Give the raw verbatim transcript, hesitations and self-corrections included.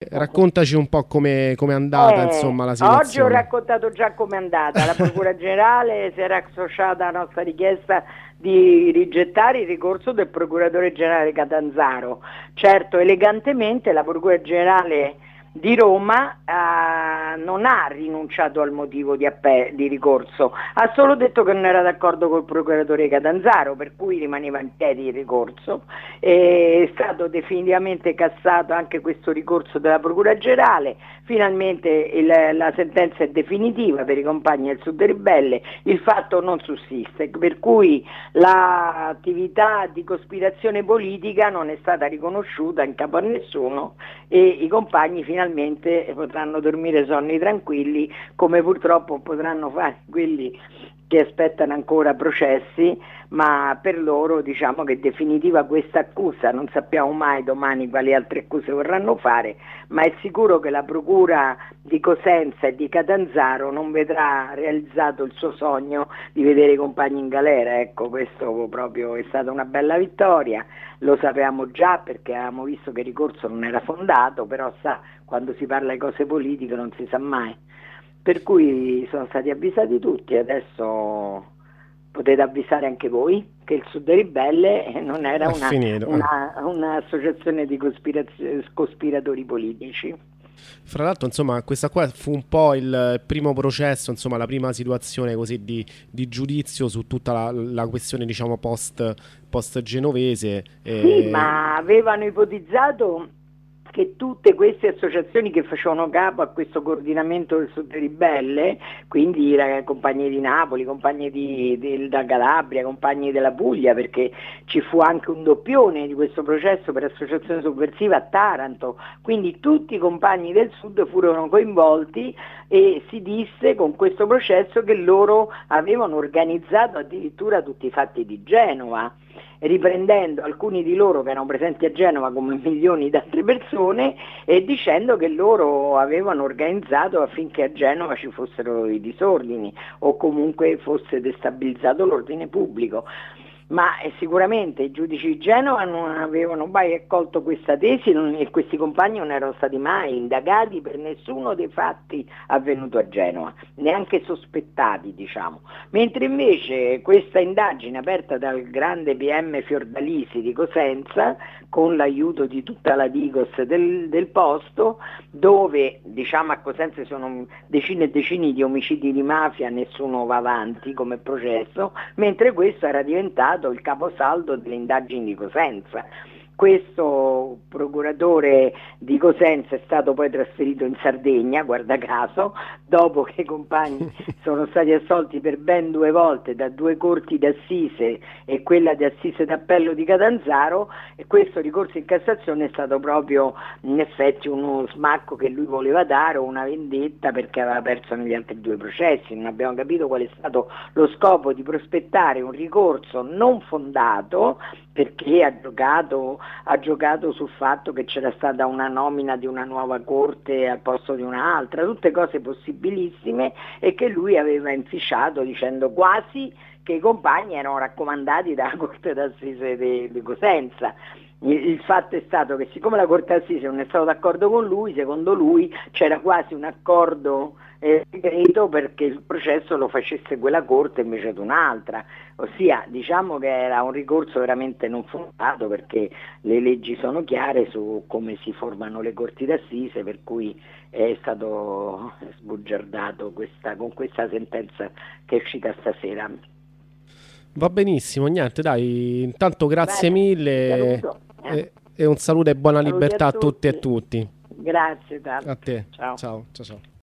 raccontaci un po' come è andata, eh, insomma, la situazione. Oggi ho raccontato già com'è andata. La Procura Generale si era associata alla nostra richiesta di rigettare il ricorso del Procuratore Generale Catanzaro. Certo, elegantemente la Procura Generale di Roma eh, non ha rinunciato al motivo di, appe- di ricorso, ha solo detto che non era d'accordo col procuratore Catanzaro, per cui rimaneva in piedi il ricorso. È stato definitivamente cassato anche questo ricorso della Procura Generale, finalmente il, la sentenza è definitiva per i compagni del Sud Ribelle, il fatto non sussiste, per cui l'attività di cospirazione politica non è stata riconosciuta in capo a nessuno e i compagni finalmente finalmente potranno dormire sonni tranquilli, come purtroppo potranno fare quelli che aspettano ancora processi, ma per loro diciamo che è definitiva questa accusa, non sappiamo mai domani quali altre accuse vorranno fare, ma è sicuro che la procura di Cosenza e di Catanzaro non vedrà realizzato il suo sogno di vedere i compagni in galera. Ecco, questo proprio è stata una bella vittoria, lo sapevamo già perché avevamo visto che il ricorso non era fondato, però sa, quando si parla di cose politiche non si sa mai. Per cui sono stati avvisati tutti, adesso potete avvisare anche voi che il Sud Ribelle non era una, una, un'associazione di cospiratori politici. Fra l'altro, insomma, questa qua fu un po' il primo processo, insomma, la prima situazione così di, di giudizio su tutta la, la questione, diciamo, post, post genovese. Sì, e... ma avevano ipotizzato che tutte queste associazioni che facevano capo a questo coordinamento del Sud Ribelle, quindi eh, compagnie di Napoli, compagnie di, di, da Calabria, compagnie della Puglia, perché ci fu anche un doppione di questo processo per associazione sovversiva a Taranto, quindi tutti i compagni del Sud furono coinvolti e si disse con questo processo che loro avevano organizzato addirittura tutti i fatti di Genova, riprendendo alcuni di loro che erano presenti a Genova come milioni di altre persone e dicendo che loro avevano organizzato affinché a Genova ci fossero i disordini o comunque fosse destabilizzato l'ordine pubblico. Ma eh, sicuramente i giudici di Genova non avevano mai accolto questa tesi non, e questi compagni non erano stati mai indagati per nessuno dei fatti avvenuti a Genova, neanche sospettati, diciamo. Mentre invece questa indagine aperta dal grande P M Fiordalisi di Cosenza, con l'aiuto di tutta la Digos del, del posto, dove diciamo a Cosenza sono decine e decine di omicidi di mafia, nessuno va avanti come processo, mentre questo era diventato il caposaldo delle indagini di Cosenza. Questo procuratore di Cosenza è stato poi trasferito in Sardegna, guarda caso, dopo che i compagni sono stati assolti per ben due volte da due corti d'assise e quella di assise d'appello di Catanzaro, e questo ricorso in Cassazione è stato proprio in effetti uno smacco che lui voleva dare, o una vendetta, perché aveva perso negli altri due processi. Non abbiamo capito qual è stato lo scopo di prospettare un ricorso non fondato, perché ha giocato, ha giocato sul fatto che c'era stata una nomina di una nuova corte al posto di un'altra, tutte cose possibilissime, e che lui aveva inficiato dicendo quasi che i compagni erano raccomandati dalla Corte d'Assise di, di Cosenza. Il, il fatto è stato che siccome la Corte d'Assise non è stata d'accordo con lui, secondo lui c'era quasi un accordo eh, segreto perché il processo lo facesse quella Corte invece di un'altra, ossia diciamo che era un ricorso veramente non fondato, perché le leggi sono chiare su come si formano le Corti d'Assise, per cui è stato sbugiardato questa, con questa sentenza che è uscita stasera. Va benissimo, niente, dai, intanto grazie Bene, mille eh. e, e un saluto e buona Saluti libertà a a tutti. tutti e a tutti. Grazie tanto. A te. Ciao. Ciao, ciao, ciao.